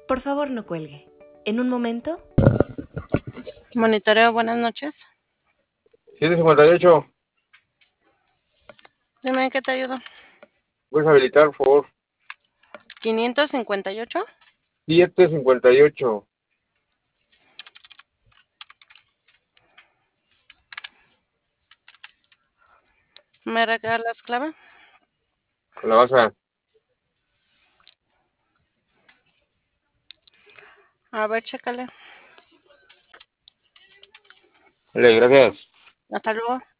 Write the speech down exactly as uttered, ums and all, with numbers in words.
Por favor, no cuelgue. En un momento. Monitoreo, buenas noches. ciento cincuenta y ocho. Dime en qué te ayudo. ¿Puedes habilitar, por favor? quinientos cincuenta y ocho. setecientos cincuenta y ocho. ¿Me regalas clave? La vas a... A ver, chécale. Vale, gracias. Hasta luego.